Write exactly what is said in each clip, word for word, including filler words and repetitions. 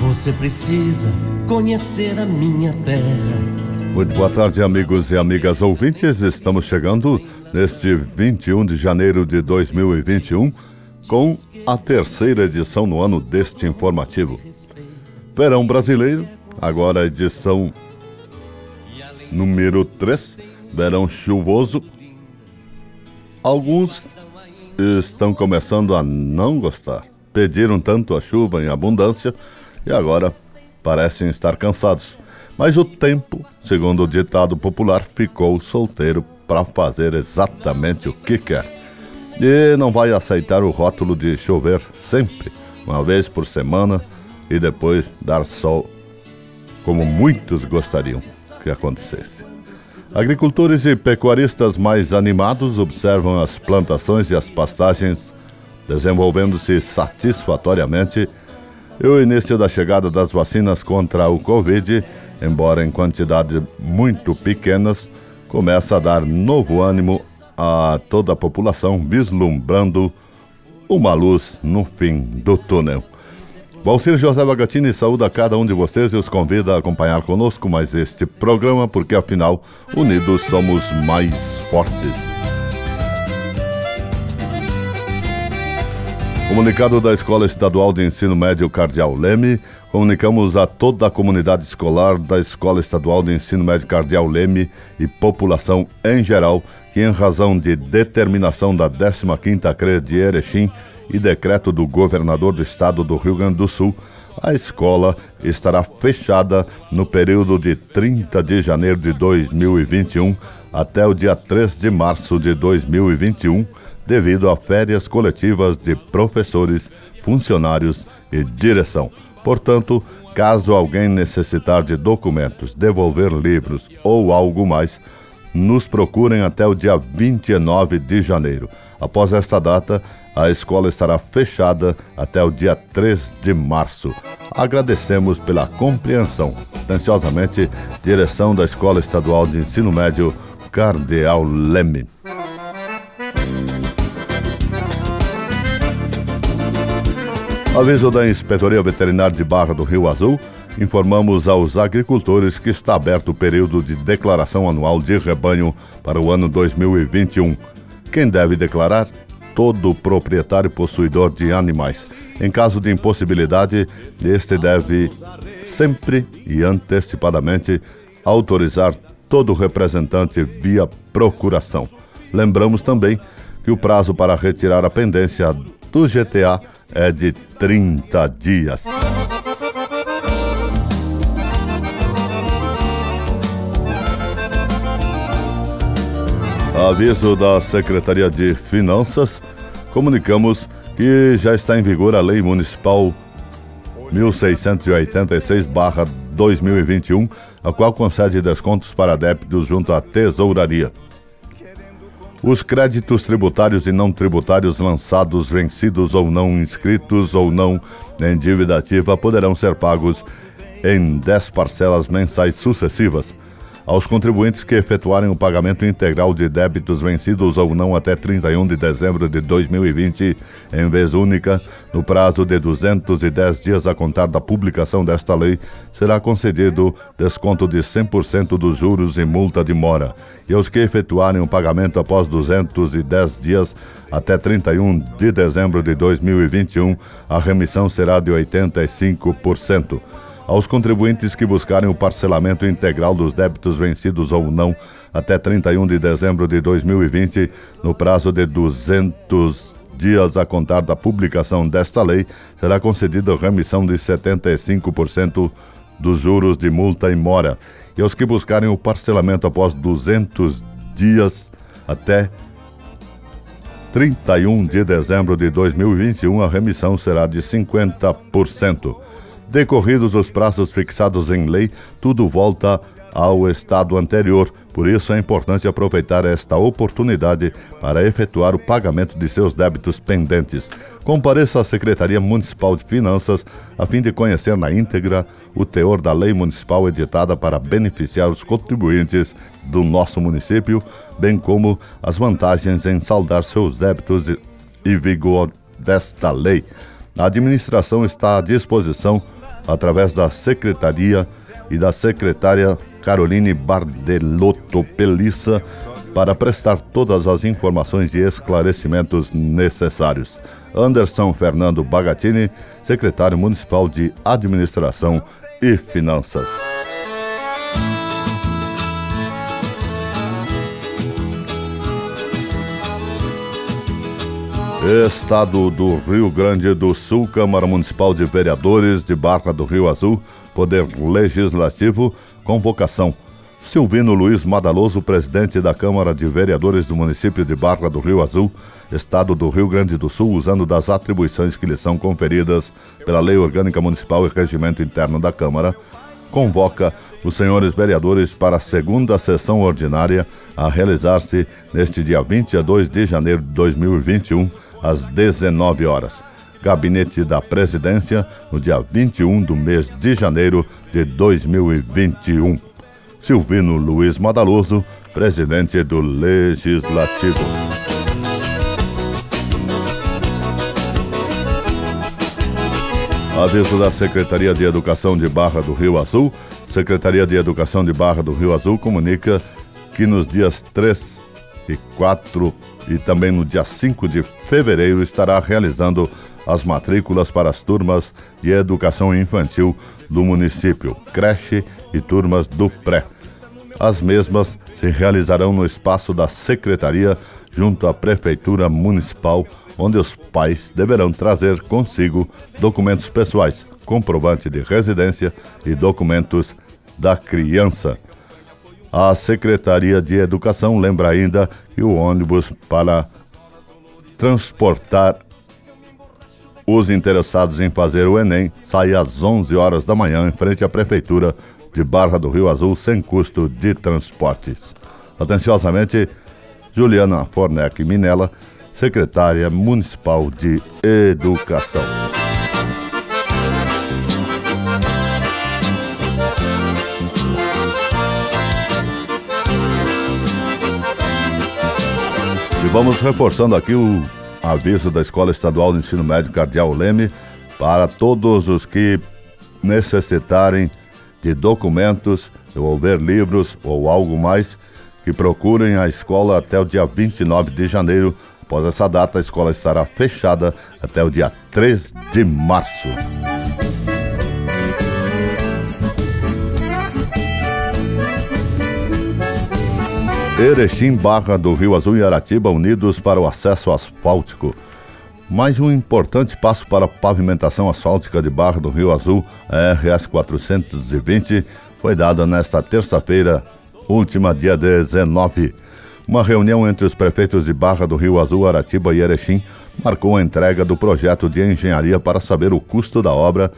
Você precisa conhecer a minha terra. Muito boa tarde, amigos e amigas ouvintes. Estamos chegando neste vinte e um de janeiro de dois mil e vinte e um com a terceira edição no ano deste informativo. Verão Brasileiro, agora a edição número três, verão chuvoso. Alguns estão começando a não gostar. Pediram tanto a chuva em abundância e agora parecem estar cansados. Mas o tempo, segundo o ditado popular, ficou solteiro para fazer exatamente o que quer. E não vai aceitar o rótulo de chover sempre, uma vez por semana, e depois dar sol, como muitos gostariam que acontecesse. Agricultores e pecuaristas mais animados observam as plantações e as pastagens desenvolvendo-se satisfatoriamente, e o início da chegada das vacinas contra o Covid, embora em quantidades muito pequenas, começa a dar novo ânimo a toda a população, vislumbrando uma luz no fim do túnel. Valcir José Bagatini saúda cada um de vocês e os convida a acompanhar conosco mais este programa, porque afinal, unidos somos mais fortes. Comunicado da Escola Estadual de Ensino Médio Cardeal Leme, comunicamos a toda a comunidade escolar da Escola Estadual de Ensino Médio Cardeal Leme e população em geral que, em razão de determinação da décima quinta C R E de Erechim e decreto do governador do estado do Rio Grande do Sul, a escola estará fechada no período de trinta de janeiro de dois mil e vinte e um até o dia três de março de dois mil e vinte e um, devido a férias coletivas de professores, funcionários e direção. Portanto, caso alguém necessitar de documentos, devolver livros ou algo mais, nos procurem até o dia vinte e nove de janeiro. Após esta data, a escola estará fechada até o dia três de março. Agradecemos pela compreensão. Atenciosamente, direção da Escola Estadual de Ensino Médio Cardeal Leme. Aviso da Inspetoria Veterinária de Barra do Rio Azul, informamos aos agricultores que está aberto o período de declaração anual de rebanho para o ano dois mil e vinte e um. Quem deve declarar? Todo proprietário possuidor de animais. Em caso de impossibilidade, este deve sempre e antecipadamente autorizar todo representante via procuração. Lembramos também que o prazo para retirar a pendência do G T A é de trinta dias. Aviso da Secretaria de Finanças, comunicamos que já está em vigor a Lei Municipal mil seiscentos e oitenta e seis barra dois mil e vinte e um, a qual concede descontos para débitos junto à Tesouraria. Os créditos tributários e não tributários lançados, vencidos ou não inscritos ou não em dívida ativa poderão ser pagos em dez parcelas mensais sucessivas. Aos contribuintes que efetuarem o pagamento integral de débitos vencidos ou não até trinta e um de dezembro de dois mil e vinte, em vez única, no prazo de duzentos e dez dias a contar da publicação desta lei, será concedido desconto de cem por cento dos juros e multa de mora. E aos que efetuarem o pagamento após duzentos e dez dias até trinta e um de dezembro de dois mil e vinte e um, a remissão será de oitenta e cinco por cento. Aos contribuintes que buscarem o parcelamento integral dos débitos vencidos ou não até trinta e um de dezembro de dois mil e vinte, no prazo de duzentos dias a contar da publicação desta lei, será concedida remissão de setenta e cinco por cento dos juros de multa e mora. E aos que buscarem o parcelamento após duzentos dias até trinta e um de dezembro de dois mil e vinte e um, a remissão será de cinquenta por cento. Decorridos os prazos fixados em lei, tudo volta ao estado anterior. Por isso é importante aproveitar esta oportunidade para efetuar o pagamento de seus débitos pendentes. Compareça à Secretaria Municipal de Finanças a fim de conhecer na íntegra o teor da lei municipal editada para beneficiar os contribuintes do nosso município, bem como as vantagens em saldar seus débitos e vigor desta lei. A administração está à disposição através da Secretaria e da secretária Caroline Bardelotto Pelissa, para prestar todas as informações e esclarecimentos necessários. Anderson Fernando Bagatini, secretário municipal de Administração e Finanças. Estado do Rio Grande do Sul, Câmara Municipal de Vereadores de Barra do Rio Azul, Poder Legislativo, convocação. Silvino Luiz Madaloso, presidente da Câmara de Vereadores do município de Barra do Rio Azul, Estado do Rio Grande do Sul, usando das atribuições que lhe são conferidas pela Lei Orgânica Municipal e Regimento Interno da Câmara, convoca os senhores vereadores para a segunda sessão ordinária a realizar-se neste dia vinte e dois de janeiro de dois mil e vinte e um, às dezenove horas. Gabinete da Presidência, no dia vinte e um do mês de janeiro de dois mil e vinte e um. Silvino Luiz Madaloso, presidente do Legislativo. Aviso da Secretaria de Educação de Barra do Rio Azul. Secretaria de Educação de Barra do Rio Azul comunica que nos dias três e quatro e também no dia cinco de fevereiro estará realizando as matrículas para as turmas de educação infantil do município, creche e turmas do pré. As mesmas se realizarão no espaço da Secretaria, junto à Prefeitura Municipal, onde os pais deverão trazer consigo documentos pessoais, comprovante de residência e documentos da criança. A Secretaria de Educação lembra ainda que o ônibus para transportar os interessados em fazer o Enem sai às onze horas da manhã em frente à Prefeitura de Barra do Rio Azul, sem custo de transportes. Atenciosamente, Juliana Fornec Minella, secretária municipal de Educação. E vamos reforçando aqui o aviso da Escola Estadual de Ensino Médio Cardeal Leme para todos os que necessitarem de documentos, devolver livros ou algo mais, que procurem a escola até o dia vinte e nove de janeiro. Após essa data, a escola estará fechada até o dia três de março. Erechim, Barra do Rio Azul e Aratiba unidos para o acesso asfáltico. Mais um importante passo para a pavimentação asfáltica de Barra do Rio Azul, a R S quatrocentos e vinte, foi dada nesta terça-feira, última dia dezenove. Uma reunião entre os prefeitos de Barra do Rio Azul, Aratiba e Erechim marcou a entrega do projeto de engenharia para saber o custo da obra,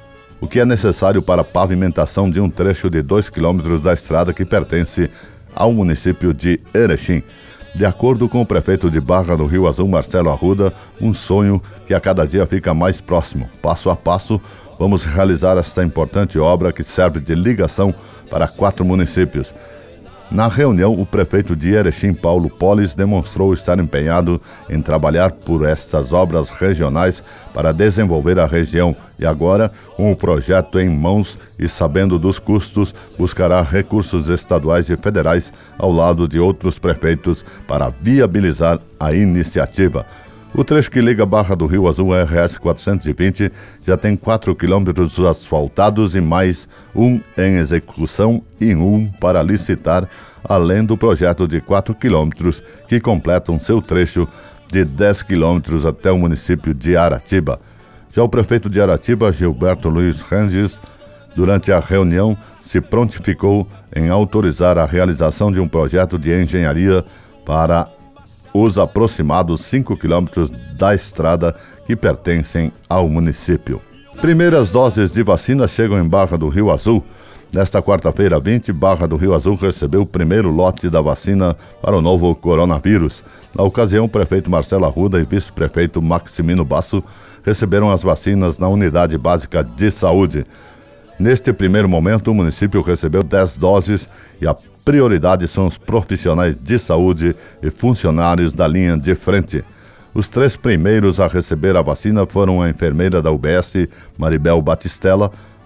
o que é necessário para a pavimentação de um trecho de dois quilômetros da estrada que pertence ao município de Erechim. De acordo com o prefeito de Barra do Rio Azul, Marcelo Arruda, um sonho que a cada dia fica mais próximo. Passo a passo, vamos realizar esta importante obra que serve de ligação para quatro municípios. Na reunião, o prefeito de Erechim, Paulo Polis, demonstrou estar empenhado em trabalhar por estas obras regionais para desenvolver a região e agora, com o projeto em mãos e sabendo dos custos, buscará recursos estaduais e federais ao lado de outros prefeitos para viabilizar a iniciativa. O trecho que liga Barra do Rio Azul a R S quatrocentos e vinte já tem quatro quilômetros asfaltados e mais um em execução e um para licitar, além do projeto de quatro quilômetros que completam seu trecho de dez quilômetros até o município de Aratiba. Já o prefeito de Aratiba, Gilberto Luiz Ranges, durante a reunião, se prontificou em autorizar a realização de um projeto de engenharia para os aproximados cinco quilômetros da estrada que pertencem ao município. Primeiras doses de vacina chegam em Barra do Rio Azul. Nesta quarta-feira, vinte, Barra do Rio Azul recebeu o primeiro lote da vacina para o novo coronavírus. Na ocasião, o prefeito Marcelo Arruda e vice-prefeito Maximino Basso receberam as vacinas na Unidade Básica de Saúde. Neste primeiro momento, o município recebeu dez doses e a prioridade são os profissionais de saúde e funcionários da linha de frente. Os três primeiros a receber a vacina foram a enfermeira da U B S, Maribel Batistella,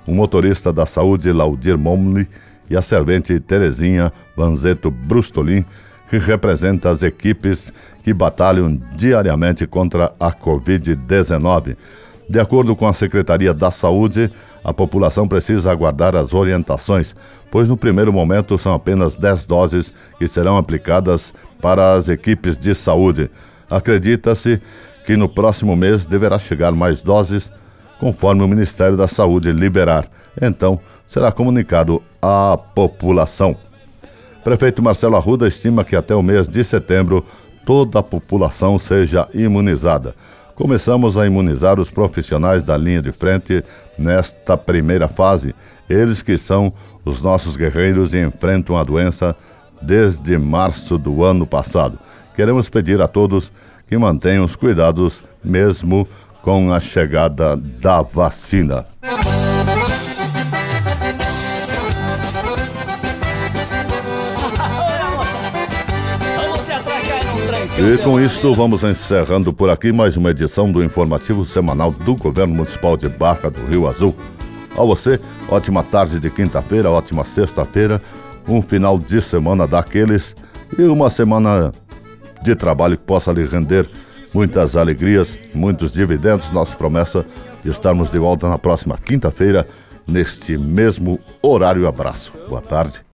o motorista da saúde Laudir Momli e a servente Terezinha Vanzeto Brustolin, que representa as equipes que batalham diariamente contra a covid dezenove. De acordo com a Secretaria da Saúde, a população precisa aguardar as orientações, pois no primeiro momento são apenas dez doses que serão aplicadas para as equipes de saúde. Acredita-se que no próximo mês deverá chegar mais doses, conforme o Ministério da Saúde liberar. Então, será comunicado à população. Prefeito Marcelo Arruda estima que até o mês de setembro toda a população seja imunizada. Começamos a imunizar os profissionais da linha de frente nesta primeira fase, eles que são os nossos guerreiros e enfrentam a doença desde março do ano passado. Queremos pedir a todos que mantenham os cuidados mesmo com a chegada da vacina. E com isto vamos encerrando por aqui mais uma edição do informativo semanal do Governo Municipal de Barra do Rio Azul. A você, ótima tarde de quinta-feira, ótima sexta-feira, um final de semana daqueles e uma semana de trabalho que possa lhe render muitas alegrias, muitos dividendos. Nossa promessa de estarmos de volta na próxima quinta-feira, neste mesmo horário. Abraço. Boa tarde.